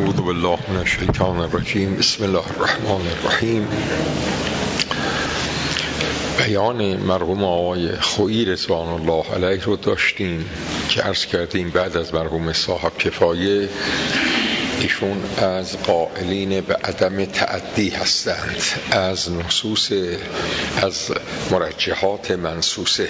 اعوذ بالله من الشیطان الرجیم. بسم الله الرحمن الرحیم. بیان مرحوم آقای خویی رضوان الله علیه رو داشتیم که عرض کردیم بعد از مرحوم صاحب کفایه ایشون از قائلین به عدم تعدی هستند از نصوص، از مرجحات منصوصه.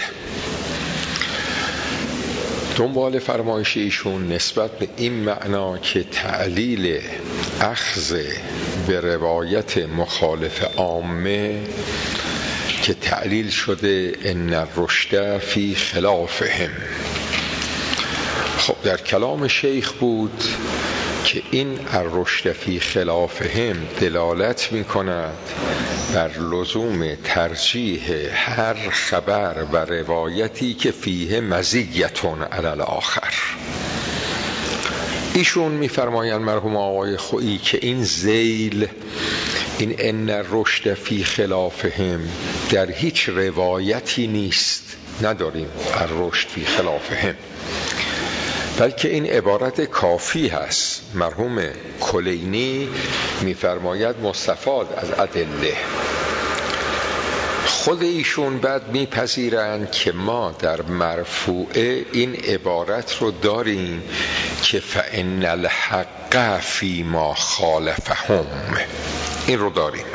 دنبال فرمایش ایشون نسبت به این معنا که تعلیل اخذ به روایت مخالف عامه که تعلیل شده ان الرشد فی خلافهم. خب در کلام شیخ بود که این الرشد فی خلافهم دلالت می کند بر لزوم ترجیح هر خبر و روایتی که فیه مزیتون علی الاخر. ایشون می فرمایند مرحوم آقای خویی که این ذیل، این ان الرشد فی خلافهم در هیچ روایتی نیست، نداریم الرشد فی خلافهم، بلکه این عبارت کافی هست. مرحوم کلینی می‌فرماید مستفاد از ادله. خود ایشون بعد میپذیرند که ما در مرفوعه این عبارت رو داریم که فإن الحق فی ما خالفهم، این رو داریم.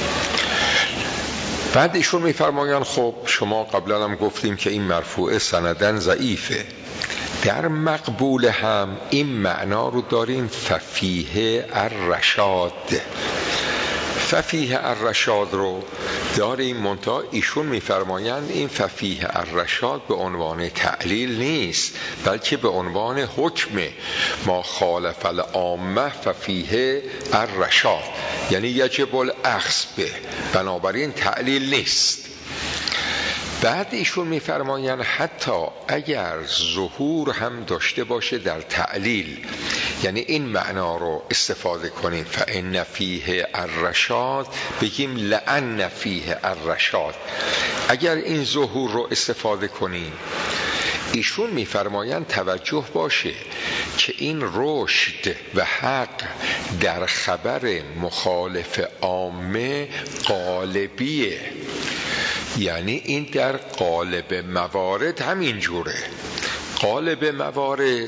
بعد ایشون میفرمایند خب شما قبلا هم گفتیم که این مرفوعه سندن ضعیفه، در مقبول هم این معنا رو داریم ففیه الرشاد، ففیه الرشاد رو داریم. منتها ایشون میفرمایند این ففیه الرشاد به عنوان تعلیل نیست، بلکه به عنوان حکم ما خالف العامه ففیه الرشاد، یعنی یجب الاخذ به، بنابراین تعلیل نیست. بعد ایشون میفرمایند حتی اگر ظهور هم داشته باشه در تعلیل، یعنی این معنا رو استفاده کنیم فإن فیه الرشاد، بگیم لأن فیه الرشاد، اگر این ظهور رو استفاده کنیم، ایشون میفرمایند توجه باشه که این رشد و حق در خبر مخالف عامه غالبیه، یعنی این در غالب موارد همین جوره. غالب موارد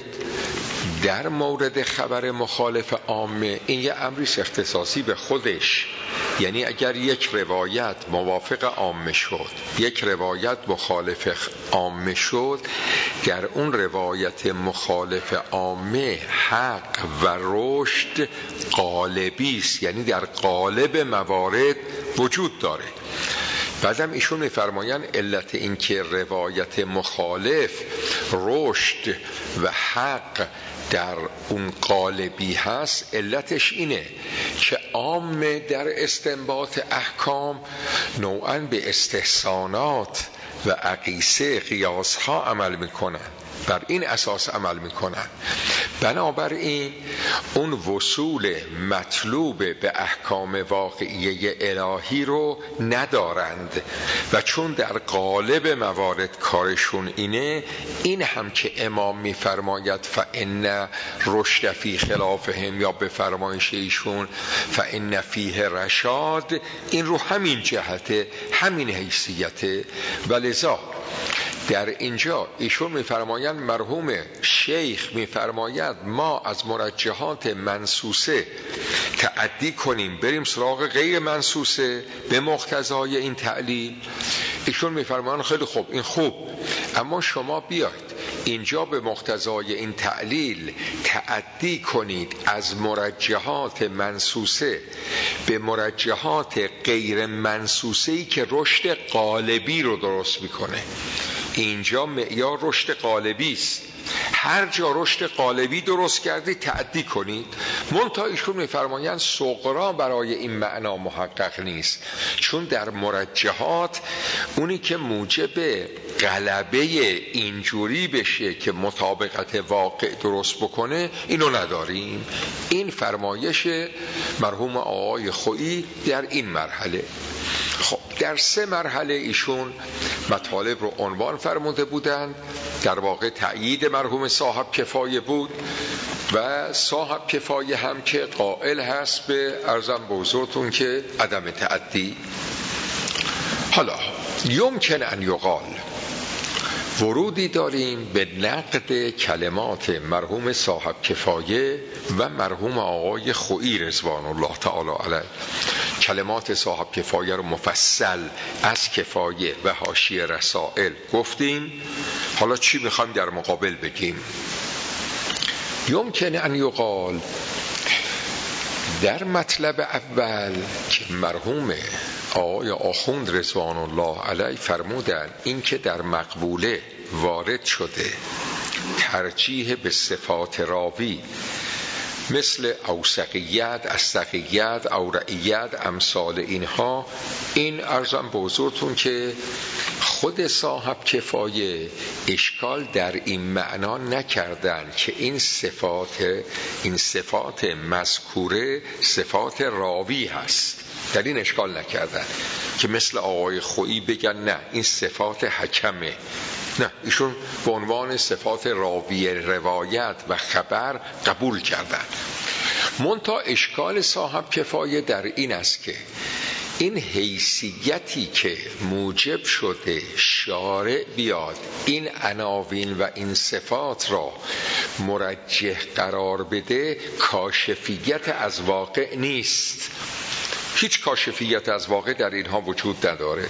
در مورد خبر مخالف عامه این یه امری اختصاصی به خودش، یعنی اگر یک روایت موافق عامه شد، یک روایت مخالف عامه شد، در اون روایت مخالف عامه حق و رشد غالبی است، یعنی در غالب موارد وجود داره. بعدم ایشون میفرمایند علت این که روایت مخالف رشد و حق در اون غالبی هست، علتش اینه که عامه در استنباط احکام نوعاً به استحسانات و اقیسه قیاس ها عمل میکنن، بر این اساس عمل میکنن، بنابراین اون وصول مطلوب به احکام واقعیه الهی رو ندارند و چون در غالب موارد کارشون اینه، این هم که امام میفرماید فإن رشد فی خلافهم، یا به فرمایش ایشون فإن فیه رشاد، این رو همین جهته، همین حیثیته. ولذا در اینجا ایشون میفرمایند مرحوم شیخ میفرماید ما از مرجحات منصوصه تعدی کنیم بریم سراغ غیر منصوصه به مقتضای این تعلیل. ایشون میفرمایند خیلی خوب، این خوب، اما شما بیاید اینجا به مقتضای این تعلیل تعدی کنید از مرجحات منصوصه به مرجحات غیر منصوصه‌ای که رشد غالبی رو درست میکنه. اینجا معیار رشد غالبی است، هر جا رشد غالبی درست کردید تعدی کنید. منتها ایشون میفرمایند صغرا برای این معنا محقق نیست، چون در مرجحات اونی که موجب غلبه اینجوری بشه که مطابقت واقع درست بکنه اینو نداریم. این فرمایش مرحوم آقای خویی در این مرحله. خب در 3 مرحله ایشون مطالب رو عنوان فرموده بودند، در واقع تأیید مرحوم صاحب کفایه بود. و صاحب کفایه هم که قائل هست به عرضم به حضورتون که عدم تعدی. حالا یمکن ان یقال، ورودی داریم به نقد کلمات مرحوم صاحب کفایه و مرحوم آقای خویی رضوان الله تعالی علیه. کلمات صاحب کفایه رو مفصل از کفایه و حاشیه رسائل گفتیم. حالا چی میخوایم در مقابل بگیم؟ یمکن ان یقال، در مطلب اول که مرحوم آقای آخوند رضوان الله علیه فرمودن این که در مقبوله وارد شده ترجیح به صفات راوی مثل اوثقیت، استقیت، اورعیت، امثال اینها، این عرضم به حضورتون که خود صاحب کفایه اشکال در این معنا نکردن که این صفات مذکوره صفات راوی هست، در این اشکال نکردن که مثل آقای خویی بگن نه این صفات حکمه، نه ایشون به عنوان صفات راوی روایت و خبر قبول کردن. منتها اشکال صاحب کفایه در این است که این حیثیتی که موجب شده شارع بیاد این عناوین و این صفات را مرجح قرار بده، کاشفیت از واقع نیست. هیچ کاشفیت از واقع در اینها وجود نداره.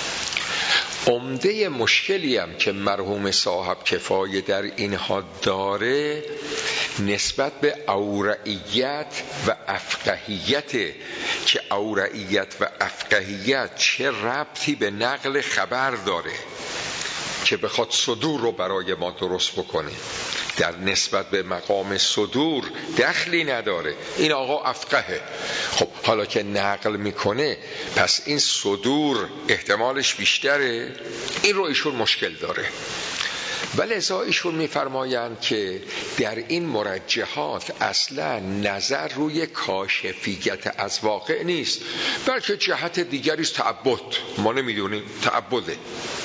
عمده مشکلی هم که مرحوم صاحب کفایه در اینها داره نسبت به اورعیت و افقهیت، که اورعیت و افقهیت چه ربطی به نقل خبر داره که بخواد صدور رو برای ما درست بکنه. در نسبت به مقام صدور دخلی نداره، این آقا افقهه. خب حالا که نقل میکنه پس این صدور احتمالش بیشتره، این رو ایشون مشکل داره. ولذا ایشون میفرمایند که در این مرجحات اصلا نظر روی کاشفیت از واقع نیست، بلکه جهت دیگری است، تعبد. ما نمیدونیم تعبده.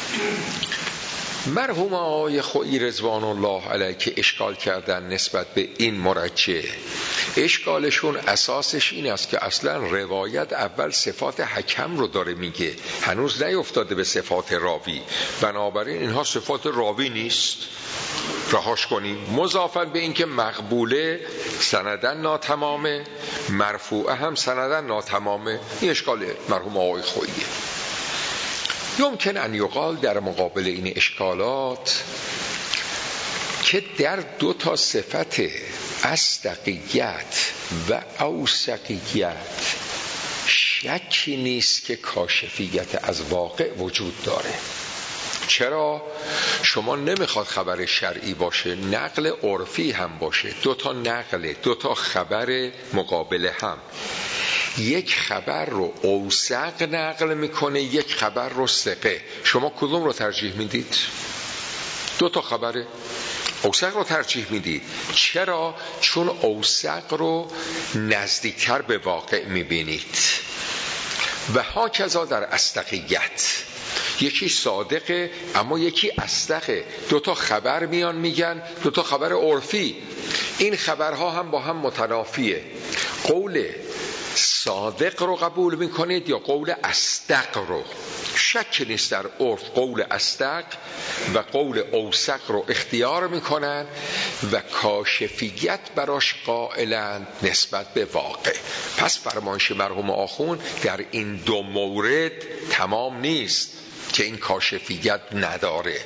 مرحوم آقای خویی رضوان الله علیه که اشکال کردن نسبت به این مرجح، اشکالشون اساسش این است که اصلا روایت اول صفات حکم رو داره میگه، هنوز نیفتاده به صفات راوی، بنابراین اینها صفات راوی نیست، رهاش کنیم. مضافاً به این که مقبوله سندن ناتمامه، مرفوعه هم سندن ناتمامه. این اشکال مرحوم آقای خوییه. یمکن ان یقال در مقابل این اشکالات که در دو تا صفت استقیت و اوثقیت شکی نیست که کاشفیت از واقع وجود داره. چرا؟ شما نمیخواد خبر شرعی باشه، نقل عرفی هم باشه، دو تا نقل، دو تا خبر مقابل هم. یک خبر رو اوثق نقل میکنه، یک خبر رو ثقه. شما کدوم رو ترجیح میدید؟ دو تا خبر اوثق رو ترجیح میدید. چرا؟ چون اوثق رو نزدیکتر به واقع میبینید. و هاکذا در استقیت، یکی صادقه اما یکی اصدقه، دو تا خبر میان میگن، دو تا خبر عرفی، این خبرها هم با هم متنافیه. قول صادق رو قبول میکنید یا قول اصدق رو؟ شک نیست در عرف قول اصدق و قول اوثق رو اختیار میکنن و کاشفیت براش قائلند نسبت به واقع. پس فرمایش مرحوم آخوند در این دو مورد تمام نیست که این کاشفیت نداره.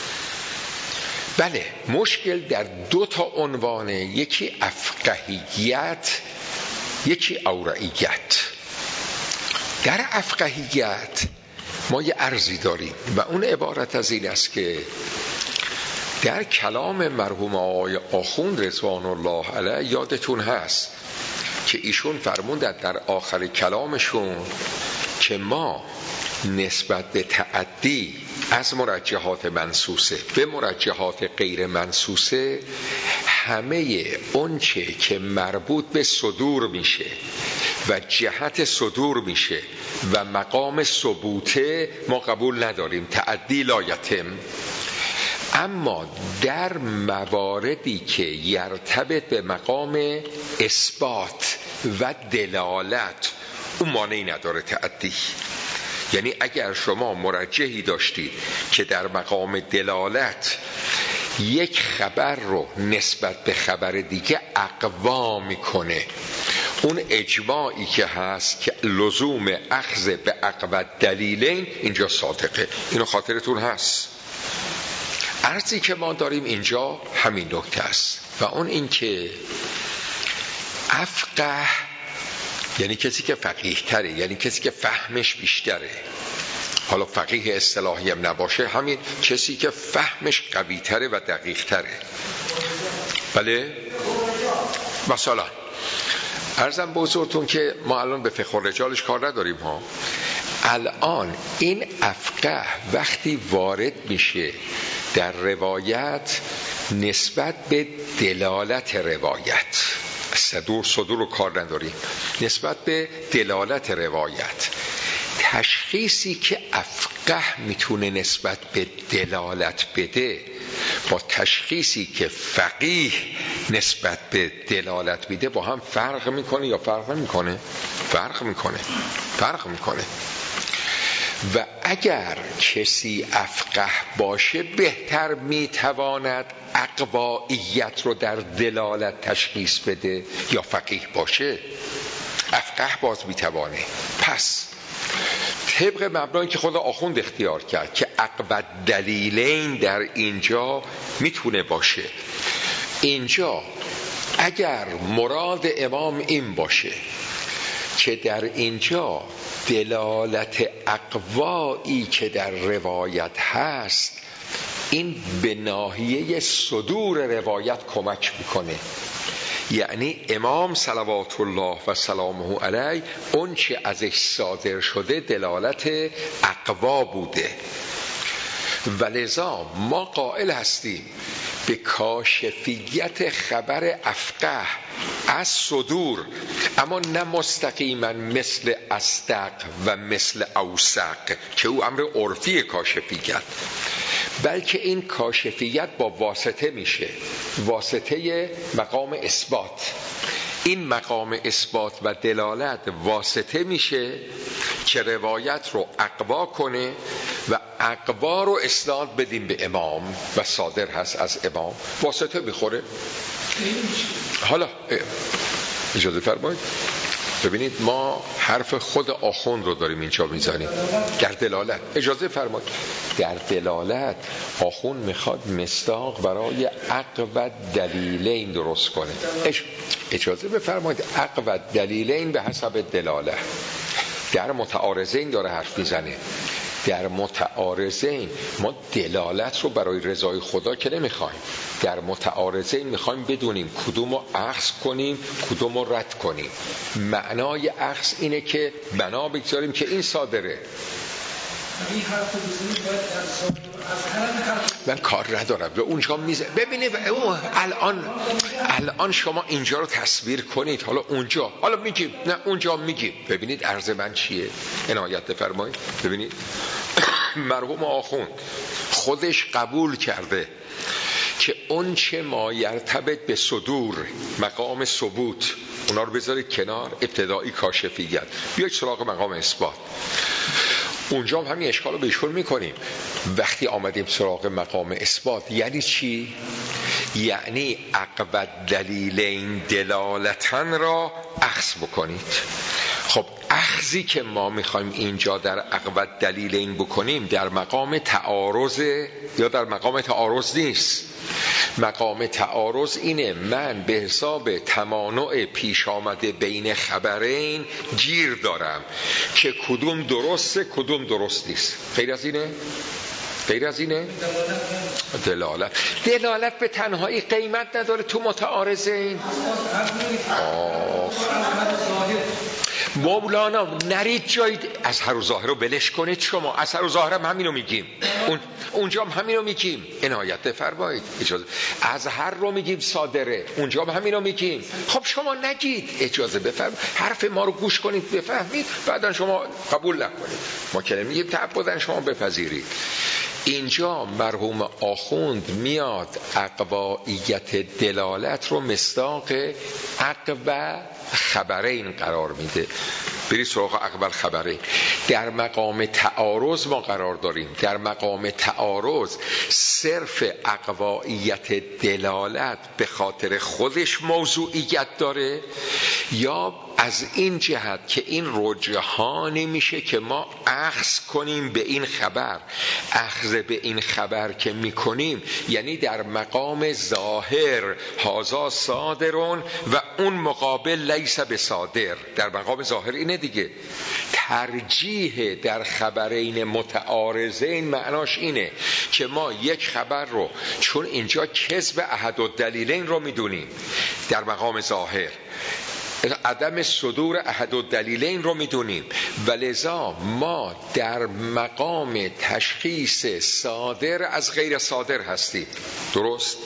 بله، مشکل در دو تا عنوانه، یکی افقهیت، یکی اورعیت. در افقهیت ما یه عرضی داریم و اون عبارت از این است که در کلام مرحوم آقای آخوند رضوان الله علیه یادتون هست که ایشون فرمودند در آخر کلامشون که ما نسبت به تعدی از مرجحات منصوصه به مرجحات غیر منصوصه همه اونچه که مربوط به صدور میشه و جهت صدور میشه و مقام ثبوته ما قبول نداریم، تعدی لا یتم. اما در مواردی که یرتبط به مقام اثبات و دلالت اون مانعی نداره تعدی. یعنی اگر شما مرجحی داشتید که در مقام دلالت یک خبر رو نسبت به خبر دیگه اقوا میکنه، اون اجماعی که هست که لزوم اخذ به اقوا دلیلین اینجا صادقه. اینو خاطرتون هست. عرضی که ما داریم اینجا همین نکته است و اون این که افقه یعنی کسی که فقیه تره، یعنی کسی که فهمش بیشتره. حالا فقیه اصطلاحی هم نباشه، همین کسی که فهمش قوی تره و دقیق تره. بله مثلا عرضم به حضورتون که ما الان به فقه الرجالش کار نداریم ها. الان این افقه وقتی وارد میشه در روایت نسبت به دلالت روایت، صدور رو کار نداریم، نسبت به دلالت روایت، تشخیصی که افقه میتونه نسبت به دلالت بده با تشخیصی که فقیه نسبت به دلالت میده با هم فرق میکنه یا فرق نمیکنه؟ فرق میکنه. و اگر کسی افقه باشه بهتر میتواند اقوائیت رو در دلالت تشخیص بده یا فقیه باشه؟ افقه باز میتوانه. پس طبق مبنایی که خود آخوند اختیار کرد که اقوا دلیلین در اینجا میتونه باشه، اینجا اگر مراد امام این باشه که در اینجا دلالت اقوایی که در روایت هست این به ناحیه صدور روایت کمک میکنه، یعنی امام صلوات الله و سلامه علیه اون چه ازش صادر شده دلالت اقوا بوده. ولذا ما قائل هستیم به کاشفیت خبر افقه از صدور، اما نه مستقیما مثل اصدق و مثل اوثق که او امر عرفی کاشفیت، بلکه این کاشفیت با واسطه میشه، واسطه مقام اثبات. این مقام اثبات و دلالت واسطه میشه که روایت رو اقوا کنه و اقوا رو اسناد بدیم به امام و صادر هست از امام، واسطه میخوره. حالا اجازه فرمایید ببینید ما حرف خود آخوند رو داریم اینجا میزنیم در دلالت. اجازه فرمایید در دلالت آخوند میخواد مصداق برای اقوا دلیلین درست کنه. اجازه بفرمایید اقوا دلیلین به حسب دلاله. در متعارضین داره حرف میزنه. در متعارضین ما دلالت رو برای رضای خدا که نمیخوایم، در متعارضین میخوایم بدونیم کدوم رو اخذ کنیم کدوم رو رد کنیم. معنای اخذ اینه که بنا بگذاریم که این صادره. من کار ندارم به اونجا میزه. ببینید الان شما اینجا رو تصویر کنید، حالا اونجا، حالا میگیم نه اونجا میگیم. ببینید عرض من چیه، عنایت بفرمایید. ببینید مرحوم آخوند خودش قبول کرده که اون چه ما یرتبط به صدور مقام ثبوت اونا رو بذارید کنار، ابتدایی کاشفیت، بیاید سراغ مقام اثبات. اونجا هم همین اشکال رو بهشون میکنیم. وقتی آمدیم سراغ مقام اثبات یعنی چی؟ یعنی اقوا دلیلین دلالتن را اخذ بکنید. خب اخذی که ما میخوایم اینجا در اقوا دلیلین بکنیم در مقام تعارض یا در مقام تعارض نیست. مقام تعارض اینه من به حساب تمانع پیش آمده بین خبرین گیر دارم که کدوم درسته کدوم درست نیست. غیر از اینه؟ غیر از اینه؟ دلالت به تنهایی قیمت نداره تو متعارضین. مولانا نرید جای اظهر و ظاهر رو بلش کنید. شما اظهر و ظاهر هم همینو میگیم، اونجا هم همینو میگیم. عنایت بفرمایید. اجازه اظهر رو میگیم صادره، اونجا هم همینو میگیم. خب شما نگید، اجازه بفرمایید حرف ما رو گوش کنید بفهمید، بعدا شما قبول نکنید. ما که میگیم تعبداً شما بپذیرید. اینجا مرحوم آخوند میاد اقوائیت دلالت رو مصداق اقوى خبرین قرار میده. برید سراغ اقوى خبرین. در مقام تعارض ما قرار داریم. در مقام تعارض صرف اقوائیت دلالت به خاطر خودش موضوعیت داره، یا از این جهت که این رجحانی میشه که ما اخذ کنیم به این خبر. اخذ به این خبر که میکنیم یعنی در مقام ظاهر هذا صادرون و اون مقابل لیس بصادر. در مقام ظاهر اینه دیگه. ترجیح در خبرین متعارضین معناش اینه که ما یک خبر رو چون اینجا کذب احد الدلیلین رو میدونیم در مقام ظاهر، عدم صدور احد الدلیلین رو میدونیم، ولذا ما در مقام تشخیص صادر از غیر صادر هستیم. درست؟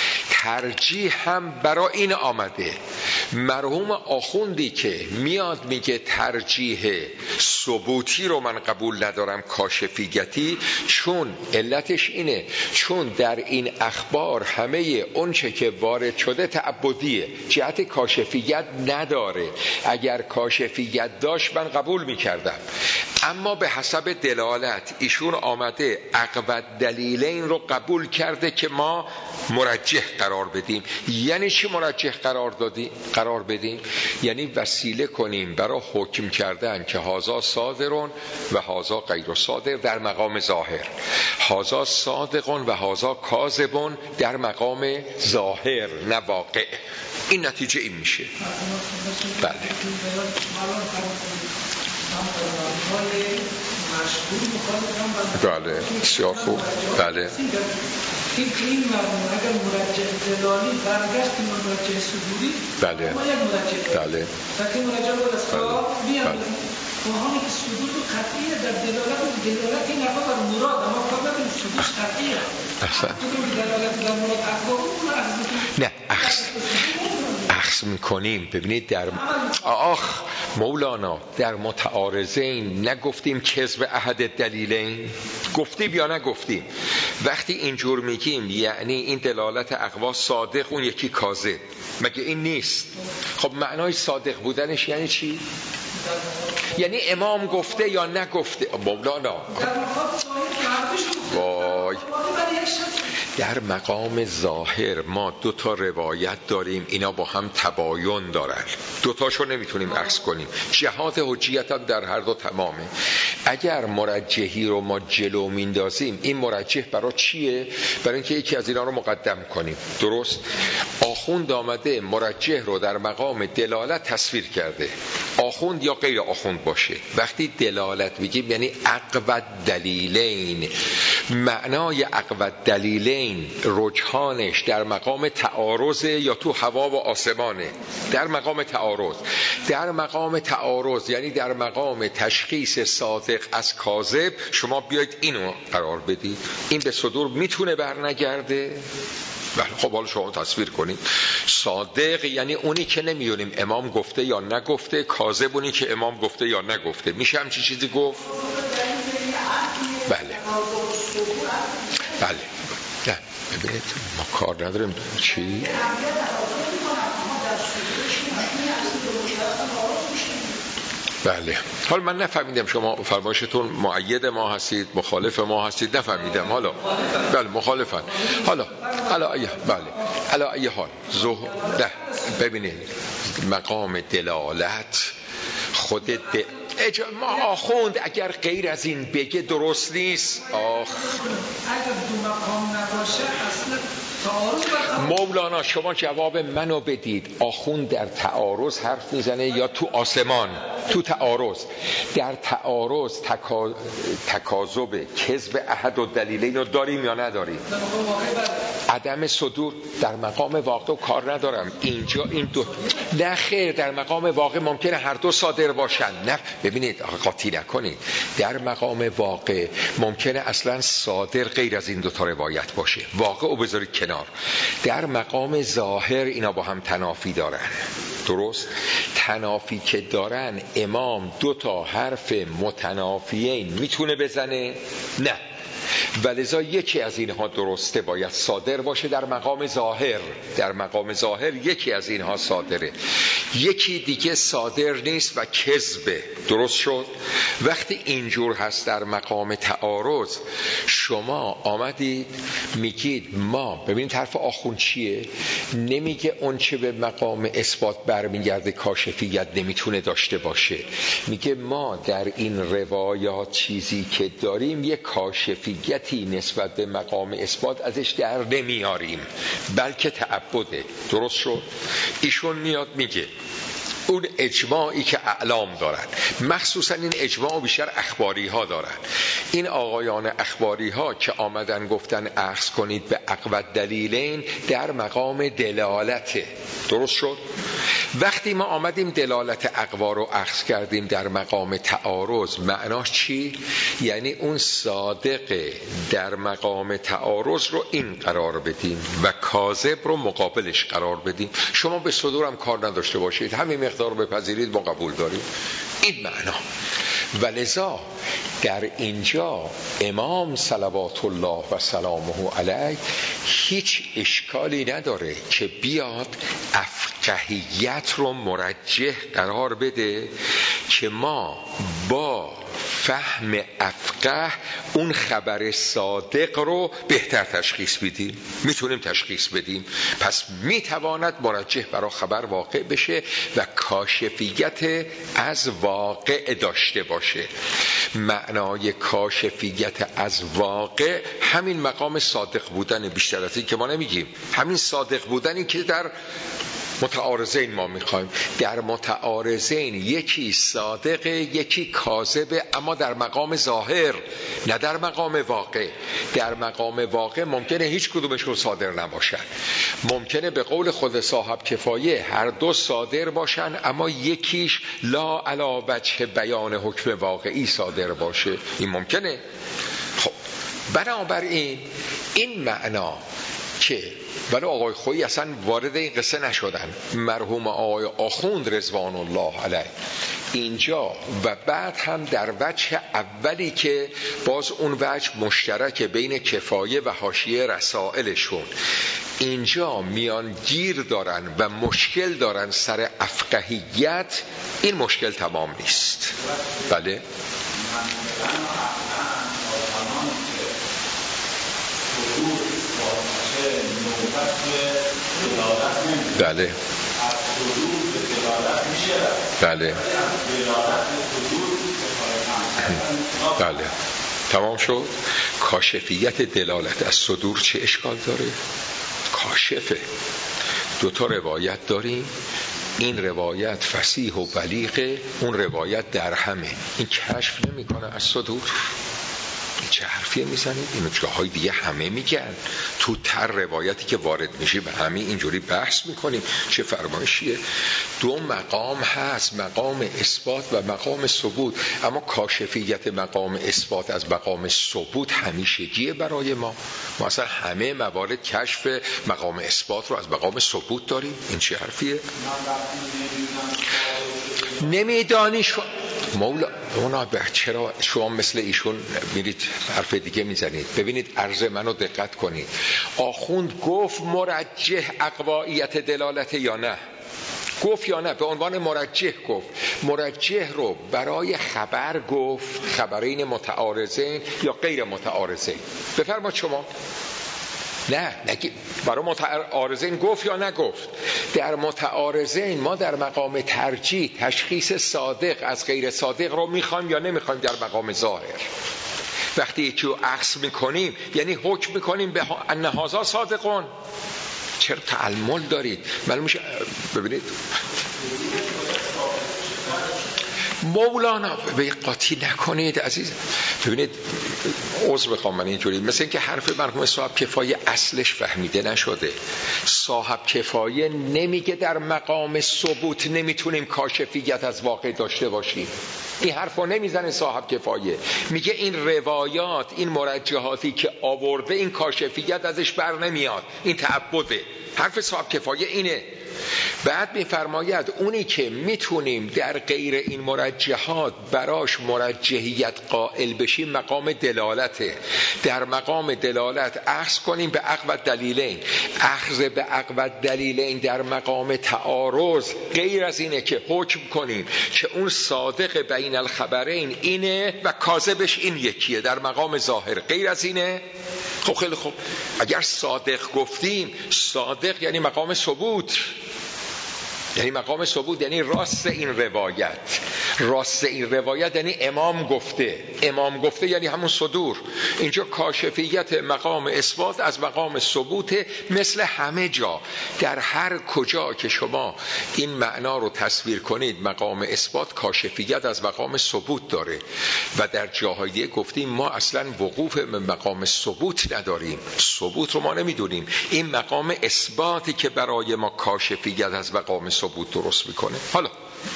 ترجیح هم برای این آمده. مرحوم آخوندی که میاد میگه ترجیح ثبوتی رو من قبول ندارم، کاشفیتی، چون علتش اینه چون در این اخبار همه اونچه که وارد شده تعبدیه، جهت کاشفیت نداره. اگر کاشفیت داشت من قبول میکردم، اما به حسب دلالت ایشون آمده اقوى دلیلین رو قبول کرده که ما مرجح قرار بدیم. یعنی چی مرجح قرار بدیم؟ یعنی وسیله کنیم برای حکم کردن که هذا صادرون و هذا غیر صادر در مقام ظاهر، هذا صادقون و هذا کاذبون در مقام ظاهر نه واقع. این نتیجه این میشه. بله بله بسیار خوب. بله این مرموم اگر مرجح دلالی برگشت مرجح صدوری بله ما یک مرجح بله تاکه مرجح بود از خواب بیان وهانی که صدور قطعیه در دلالت این اقوى بر مراد، اما قبل این صدورش قطعیه. احسن. دلالت در مراد اقوى نه اخذ میکنیم. ببینید در مولانا در متعارضین نگفتیم کذب احد دلیلین، گفتیم یا نگفتیم؟ وقتی اینجور میگیم یعنی این دلالت اقوا صادق اون یکی کاذب، مگه این نیست؟ خب معنای صادق بودنش یعنی چی؟ یعنی امام گفته یا نگفته؟ مولانا وای در مقام ظاهر ما دو تا روایت داریم، اینا با هم تباین دارن، دوتاشو نمیتونیم عکس کنیم. جهات حجیت هم در هر دو تمامه. اگر مرجحی رو ما جلو میندازیم، این مرجح برای چیه؟ برای اینکه یکی از اینا رو مقدم کنیم. درست؟ آخوند آمده مرجح رو در مقام دلالت تصویر کرده، آخوند یا غیر آخوند باشه. وقتی دلالت میگیم یعنی اقوى دلیلین. معنای اقوى دلیلین رجحانش در مقام تعارض یا تو هوا و آسمانه؟ در مقام تعارض. در مقام تعارض یعنی در مقام تشخیص صادق از کاذب شما بیاید اینو قرار بدید. این به صدور میتونه برنگرده؟ بله. خب حالا شما تصویر کنید. صادق یعنی اونی که نمیدونیم امام گفته یا نگفته، کاذب اونی که امام گفته یا نگفته. میشه همچی چیزی گفت؟ بله بله. نه ببینید ما کار نداریم. چی؟ بله. حالا من نفهمیدم شما فرمایشتون مؤید ما هستید مخالف ما هستید، نفهمیدم. حالا بله مخالفن. حالا بله علی ای حال نه ببینید مقام دلالت خود ما آخوند اگر غیر از این بگه درست نیست. اگر دو مقام نباشه اصلا مولانا شما جواب منو بدید، آخوند در تعارض حرف میزنه یا تو آسمان؟ تو تعارض. در تعارض تکاذب کذب احد و دلیلین رو داریم یا نداریم؟ عدم صدور در مقام واقع کار ندارم اینجا این دو. نه خیر، در مقام واقع ممکنه هر دو صادر باشن. نه ببینید قاطی نکنید، در مقام واقع ممکنه اصلا صادر غیر از این دو تا روایت باشه، واقع رو بذارید کنار. در مقام ظاهر اینا با هم تنافی دارن، درست؟ تنافی که دارن امام دو تا حرف متنافیین میتونه بزنه؟ نه، ولذا یکی از اینها درسته باید صادر باشه در مقام ظاهر. در مقام ظاهر یکی از اینها صادره، یکی دیگه صادر نیست و کذبه. درست شد؟ وقتی اینجور هست در مقام تعارض، شما آمدید میگید ما، ببینید حرف آخوند چیه؟ نمیگه اون چه به مقام اثبات برمیگرده کاشفیت نمیتونه داشته باشه، میگه ما در این روایات چیزی که داریم یک کاشفیتی نسبت به مقام اثبات ازش در نمیاریم، بلکه تعبده. درست شد؟ ایشون میاد میگه اون اجماعی که اعلام دارن، مخصوصا این اجماع بیشتر اخباری ها دارن، این آقایان اخباری ها که آمدن گفتن اخذ کنید به اقوى دلیلین، در مقام دلالته. درست شد؟ وقتی ما آمدیم دلالت اقوا رو اخذ کردیم در مقام تعارض، معناش چی؟ یعنی اون صادق در مقام تعارض رو این قرار بدیم و کاذب رو مقابلش قرار بدیم. شما به صدورم کار نداشته باشید، همین مقدار رو بپذیرید، ما قبول داریم. این معنا. ولذا در اینجا امام صلوات الله و سلامه علیه هیچ اشکالی نداره که بیاد افقهیت رو مرجح قرار بده که ما با فهم افقه اون خبر صادق رو بهتر تشخیص بدیم. میتونیم تشخیص بدیم، پس میتواند مرجح برای خبر واقع بشه و کاشفیت از واقع داشته باشه. معنای کاشفیت از واقع همین مقام صادق بودن، بیشتر از این که ما نمیگیم، همین صادق بودنی که در متعارضین ما میخوایم. در متعارضین یکی صادقه یکی کاذبه، اما در مقام ظاهر، نه در مقام واقع. در مقام واقع ممکنه هیچ کدومشون صادر نباشن، ممکنه به قول خود صاحب کفایه هر دو صادر باشن اما یکیش لا علی وجه بیان حکم واقعی صادر باشه، این ممکنه. خب بنابراین این معنا که ولی آقای خویی اصلا وارد این قصه نشدن، مرحوم آقای آخوند رضوان الله علیه اینجا و بعد هم در وجه اولی که باز اون وجه مشترک بین کفایه و حاشیه رسائلشون، اینجا میان گیر دارن و مشکل دارن سر افقهیت. این مشکل تمام نیست. بله بله بله بله تمام شد. کاشفیت دلالت از صدور چه اشکال داره؟ کاشفه. دو تا روایت داریم، این روایت فصیح و بلیغه، اون روایت در همه. این کشف نمیکنه از صدور. چه حرفیه میزنید؟ اینو جاهای دیگه همه میگن، تو تر روایتی که وارد میشه به همین اینجوری بحث میکنیم. چه فرمایشیه؟ دو مقام هست، مقام اثبات و مقام ثبوت، اما کاشفیت مقام اثبات از مقام ثبوت همیشگیه برای ما. ما اصلا همه موارد کشف مقام اثبات رو از مقام ثبوت داریم. این چه حرفیه؟ نمیدانی مولا چرا شما مثل ایشون میرید حرف دیگه میزنید؟ ببینید عرض منو دقت کنید. آخوند گفت مرجح اقواییت دلالت یا نه؟ گفت یا نه؟ به عنوان مرجح گفت. مرجح رو برای خبر گفت، خبرین متعارضین یا غیر متعارضین؟ بفرمایید شما. نه برای متعارضین گفت یا نگفت؟ در متعارضین ما در مقام ترجیح تشخیص صادق از غیر صادق رو میخوایم یا نمیخوایم در مقام ظاهر؟ وقتی چیو عکس میکنیم یعنی حکم میکنیم به ان هذا صادقون. چرا تعلمل دارید؟ معلوم میشه. ببینید مولانا به قاطی نکنید عزیز. ببینید عذر بخوام من اینجوری، مثل اینکه حرف مرحوم صاحب کفایه اصلش فهمیده نشده. صاحب کفایه نمیگه در مقام ثبوت نمیتونیم کاشفیت از واقع داشته باشیم. این حرفو نمیزنه صاحب کفایه. میگه این روایات، این مرجحاتی که آورده، این کاشفیت ازش بر نمیاد، این تعبده. حرف صاحب کفایه اینه. بعد میفرماید اونی که میتونیم در غیر این مرجحات براش مرجحیت قائل بشیم مقام دلالته. در مقام دلالت اخذ کنیم به اقوى دلیلین. اخذ به اقوى دلیلین در مقام تعارض غیر از اینه که حکم کنیم که اون صادق بین الخبرین اینه و کاذبش این یکیه در مقام ظاهر. غیر از اینه. خب خیلی خوب، اگر صادق گفتیم، صادق یعنی مقام ثبوت، یعنی مقام ثبوت، یعنی راست این روایت. راست این روایت یعنی امام گفته. امام گفته یعنی همون صدور. اینجا کاشفیت مقام اثبات از مقام ثبوت. مثل همه جا در هر کجا که شما این معنا رو تصویر کنید مقام اثبات کاشفیت از مقام ثبوت داره. و در جاهای گفتیم ما اصلا وقوف مقام ثبوت نداریم، ثبوت رو ما نمیدونیم. این مقام اثباتی که برای ما کاشفیت از مقام ثبوت درست میکنه. حالا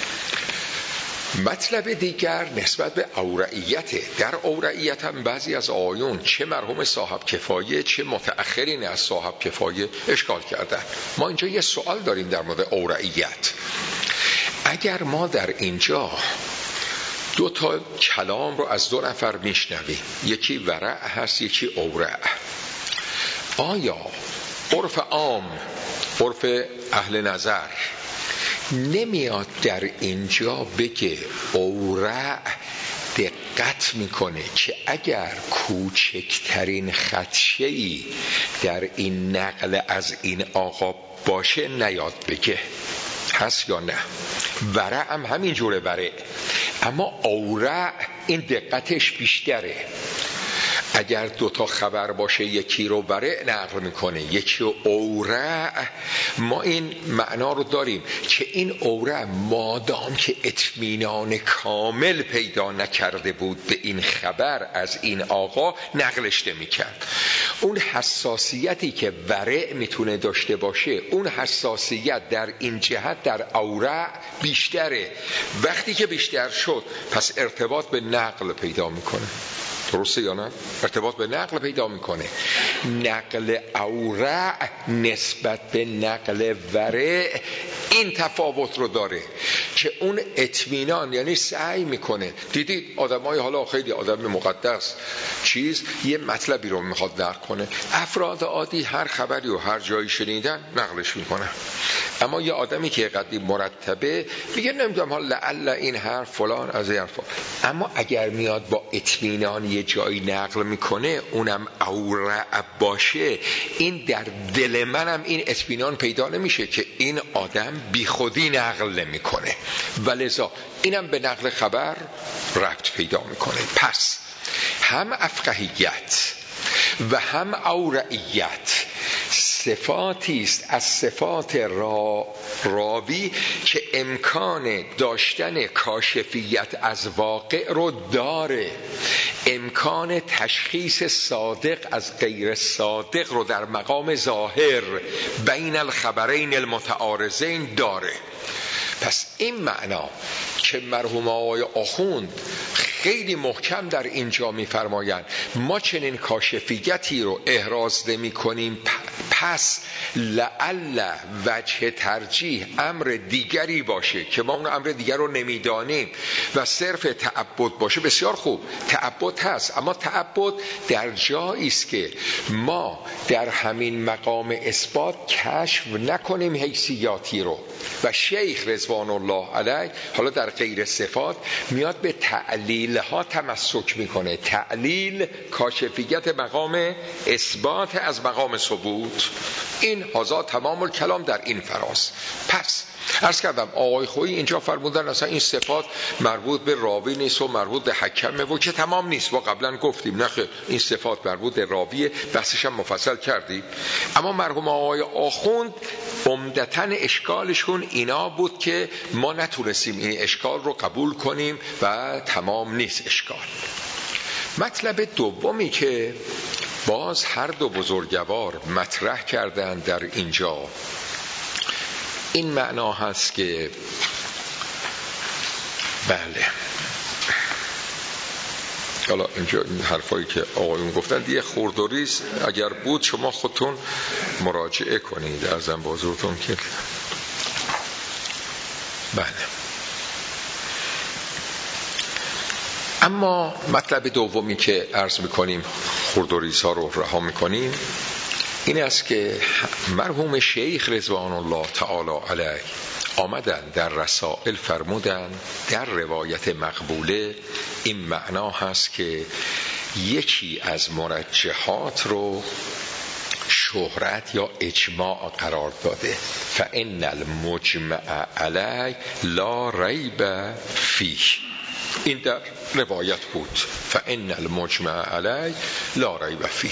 مطلب دیگر نسبت به اورعیت. در اورعیت هم بعضی از آیون چه مرحوم صاحب کفایه چه متأخرین از صاحب کفایه اشکال کردن. ما اینجا یه سوال داریم در مورد اورعیت. اگر ما در اینجا دو تا کلام رو از دو نفر میشنویم، یکی ورع هست یکی اورع، آیا عرف عام، عرف اهل نظر نمیاد در اینجا بگه اورع دقت میکنه که اگر کوچکترین خدشه‌ای در این نقل از این آقا باشه نیاد بگه؟ هست یا نه؟ ورع هم همین جوره ورع، اما اورع این دقتش بیشتره. اگر دوتا خبر باشه یکی رو ورع نقل میکنه یکی رو اورع، ما این معنا رو داریم که این اورع مادام که اطمینان کامل پیدا نکرده بود به این خبر از این آقا نقلش نمی‌کرد. اون حساسیتی که ورع میتونه داشته باشه، اون حساسیت در این جهت در اورع بیشتره. وقتی که بیشتر شد پس ارتباط به نقل پیدا میکنه. درسته یا نه؟ ارتباط به نقل پیدا میکنه. نقل اورع نسبت به نقل ورع این تفاوت رو داره که اون اطمینان، یعنی سعی میکنه. دیدید آدمای حالا خیلی آدم مقدس یه مطلبی رو میخواد نقل کنه، افراد عادی هر خبری و هر جایی شنیدن نقلش میکنه، اما یه آدمی که قدی مرتبه میگه نمیدونم حالا لعل این حرف فلان از این حرفا. اما اگر میاد با اطمینان یه جایی نقل میکنه اونم اورع باشه، این در دل منم این اطمینان پیدا نمیشه که این آدم بی خودی نقل نمیکنه، ولذا اینم به نقل خبر ربط پیدا میکنه. پس هم افقهیت و هم اورعیت صفاتی است از صفات راوی که امکان داشتن کاشفیت از واقع رو داره، امکان تشخیص صادق از غیر صادق رو در مقام ظاهر بین الخبرین المتعارضین داره. پس این معنا که مرحوم آقای آخوند خیلی محکم در اینجا می‌فرمایند ما چنین کاشفیتی رو احراز نمی‌کنیم، پس لعل وجه ترجیح امر دیگری باشه که ما اون امر دیگر رو نمیدانیم و صرف تعبد باشه. بسیار خوب، تعبد هست، اما تعبد در جایی است که ما در همین مقام اثبات کشف نکنیم حیثیاتی رو. و شیخ رضوان الله علیه حالا در غیر صفات میاد به تعلیل ها تمسک میکنه. تعلیل کاشفیت مقام اثبات از مقام ثبوت. این هذا تمام الکلام در این فراز. پس عرض کردم آقای خویی اینجا فرمودن اصلا این صفات مربوط به راوی نیست و مربوط به حکمه و که تمام نیست. ما قبلا گفتیم نه این صفات مربوط به راویه، بحثش هم مفصل کردیم. اما مرحوم آقای آخوند عمدتاً اشکالشون اینا بود که ما نتونستیم این اشکال رو قبول کنیم و تمام نیست اشکال. مطلب دومی که باز هر دو بزرگوار مطرح کردن در اینجا این معنا هست که بله، حالا اینجا این حرفایی که آقایون گفتن دیگه خرد و ریز اگر بود شما خودتون مراجعه کنید ارزم به حضورتون که بله. اما مطلب دومی که عرض میکنیم خرد و ریزها رو رها میکنیم این است که مرحوم شیخ رضوان الله تعالی علیه آمدن در رسائل فرمودن در روایت مقبوله این معنا هست که یکی از مرجحات رو شهرت یا اجماع قرار داده. فإن المجمع علیه لا ریب فیه، این در روایت بود. فإن المجمع علیه لا ریب فیه.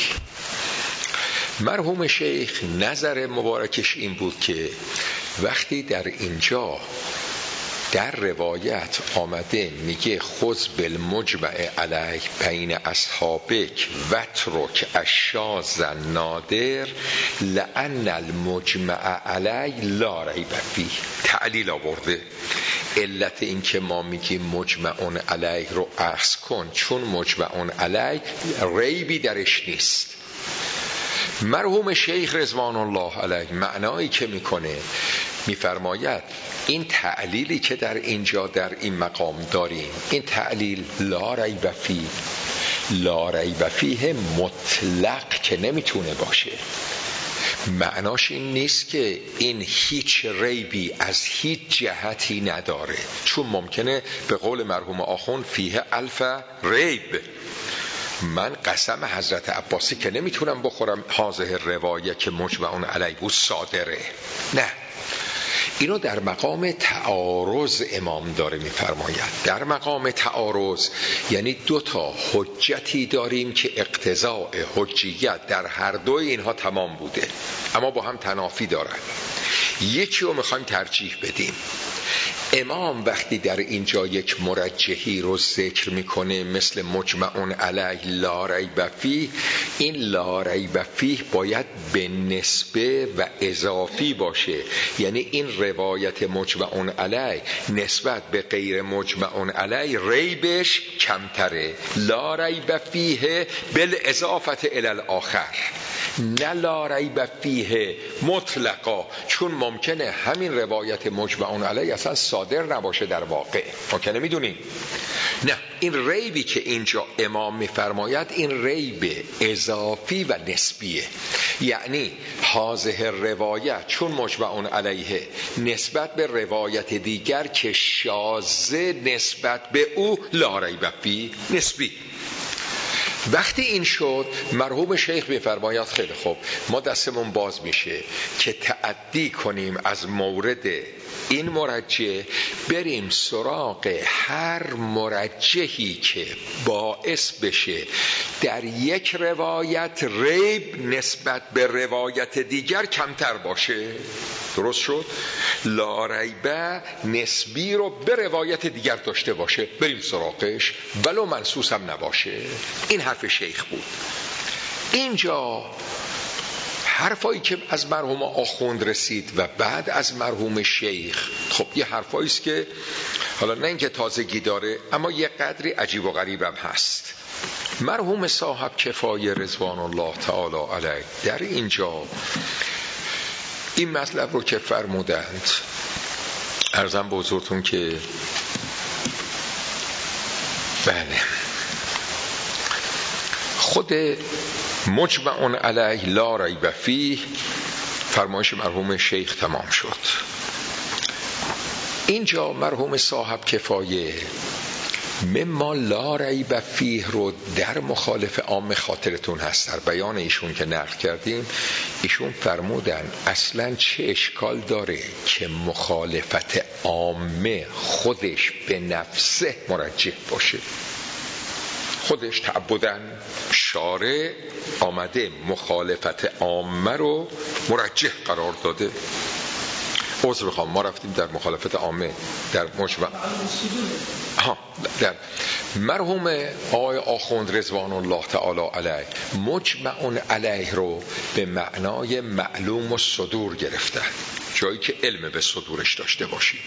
مرحوم شیخ نظر مبارکش این بود که وقتی در اینجا در روایت آمده میگه خذ بالمجمع علیه بین اصحابک وترک الشاذ النادر لأن المجمع علیه لا ریب فیه، تعلیل آورده. علت این که ما میگیم مجمع علیه رو اخذ کن چون مجمع علیه ریبی درش نیست. مرحوم شیخ رضوان الله علیه معنایی که میکنه میفرماید این تعلیلی که در اینجا در این مقام داریم این تعلیل لا ریب فیه، لا ریب فیه مطلق که نمیتونه باشه. معناش این نیست که این هیچ ریبی از هیچ جهتی نداره، چون ممکنه به قول مرحوم آخوند فیه الف ریب، من قسم حضرت عباسی که نمیتونم بخورم هذه روایه که مجمع علیه بود صادره. نه، اینو در مقام تعارض امام داره میفرماید. در مقام تعارض یعنی دو تا حجتی داریم که اقتضاء حجیت در هر دوی اینها تمام بوده اما با هم تنافی دارن، یکی رو میخوایم ترجیح بدیم. امام وقتی در اینجا یک مرجحی رو ذکر میکنه مثل مجمع علیه لا ریب فیه، این لا ریب فیه باید به نسبه و اضافی باشه، یعنی این روایت مجمع علیه نسبت به غیر مجمع علیه ریبش کمتره. لا ریب فیه بالاضافه الی الاخر، نه لا ریب فیه مطلقا، چون ممکنه همین روایت مجمع علیه اصلا صادر نباشه در واقع، ما که نمیدونیم. نه، این ریبی که اینجا امام میفرماید این ریب اضافی و نسبیه، یعنی هذه روایت چون مجمع علیه نسبت به روایت دیگر که شاذه نسبت به او لا ریب فیه نسبی. وقتی این شد مرحوم شیخ میفرماید خیلی خوب، ما دستمون باز میشه که تعدی کنیم از مورد این مرجح بریم سراغ هر مرجحی که باعث بشه در یک روایت ریب نسبت به روایت دیگر کمتر باشه. درست شد؟ لا ریبه نسبی رو به روایت دیگر داشته باشه، بریم سراغش ولو منصوص هم نباشه. این حرف شیخ بود. اینجا حرفایی که از مرحوم آخوند رسید و بعد از مرحوم شیخ، خب یه حرفایی است که حالا نه اینکه تازگی داره اما یه قدری عجیب و غریب هم هست. مرحوم صاحب کفایه رضوان الله تعالی علیه در اینجا این مطلب رو که فرمودند، عرضم به حضورتون که بله خود مجمع علیه لا ریب فیه فرمایش مرحوم شیخ تمام شد. اینجا مرحوم صاحب کفایه مما لا ریب فیه رو در مخالف عام خاطرتون هست. در بیان ایشون که نقل کردیم ایشون فرمودن اصلا چه اشکال داره که مخالفت عامه خودش به نفسه مرجح باشه. خودش تعبدن شارع آمده مخالفت عامه رو مرجح قرار داده. عذر بخوام ما رفتیم در مخالفت عامه در مجمع در مرحوم آقای آخوند رضوان الله تعالی علیه مجمع علیه رو به معنای معلوم الصدور گرفتن، جایی که علم به صدورش داشته باشی.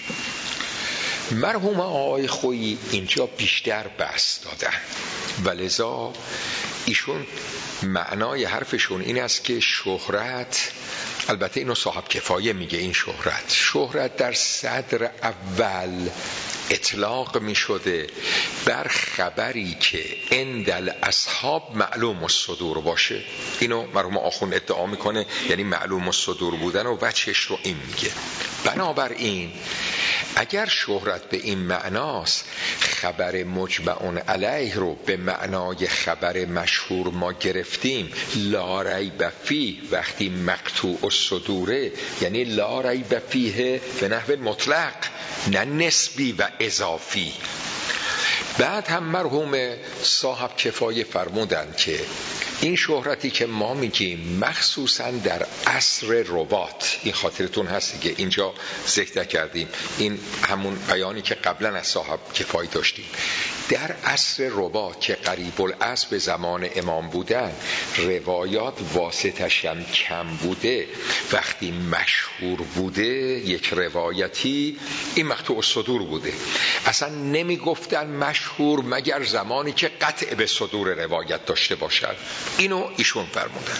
مرحوم آقای خویی اینجا بیشتر بحث دادن و لذا ایشون معنای حرفشون این است که شهرت، البته اینو صاحب کفایه میگه، این شهرت در صدر اول اطلاق میشده بر خبری که عند الاصحاب معلوم الصدور باشه. اینو مرحوم آخوند ادعا میکنه، یعنی معلوم الصدور بودن و وجهش رو این میگه. بنابراین اگر شهرت به این معناست، خبر مجمع علیه رو به معنای خبر مشهور ما گرفتیم. لا ریب فیه وقتی مقطوع الصدوره یعنی لا ریب فیه به نحو مطلق، نه نسبی و اضافی. بعد هم مرحوم صاحب کفایه فرمودند که این شهرتی که ما میگیم مخصوصا در عصر رباط، این خاطرتون هست که اینجا ذکر کردیم، این همون بیانی که قبلا از صاحب کفایه داشتیم. در عصر رباط که قریب العصر به زمان امام بودن، روایات واسطش هم کم بوده، وقتی مشهور بوده یک روایتی این مقطوع الصدور بوده. اصلا نمی گفتن مشهور مگر زمانی که قطع به صدور روایت داشته باشد. اینو ایشون فرمودن.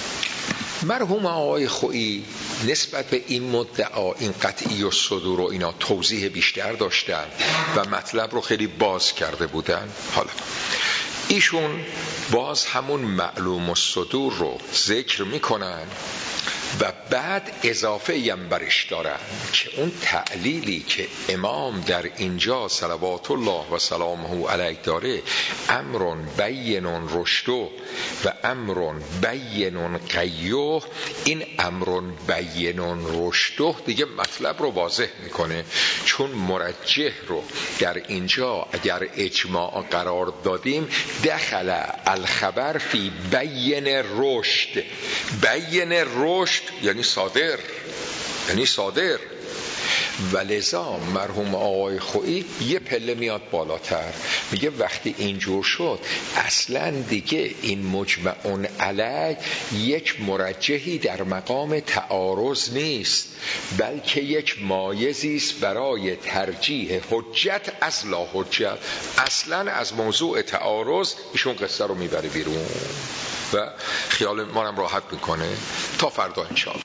مرحوم آقای خویی نسبت به این مدعا، این قطعی و صدور و اینا توضیح بیشتر داشتن و مطلب رو خیلی باز کرده بودن. حالا ایشون باز همون معلوم الصدور رو ذکر میکنن و بعد اضافه هم برش دارن که اون تعلیلی که امام در اینجا صلوات الله و سلامه علیه داره، امر بین رشدو و امر بین قیوه، این امر بین رشدو دیگه مطلب رو واضح میکنه، چون مرجح رو در اینجا اگر اجماع قرار دادیم دخل الخبر فی بین رشد. بین رشد یعنی صادر و لذا مرحوم آقای خویی یه پله میاد بالاتر، میگه وقتی اینجور شد اصلا دیگه این مجمع علیه یک مرجحی در مقام تعارض نیست، بلکه یک مایزی است برای ترجیح حجت از لا حجت. اصلا از موضوع تعارض ایشون قصه رو میبره بیرون و خیال ما هم راحت میکنه. تا فردا انشاءالله.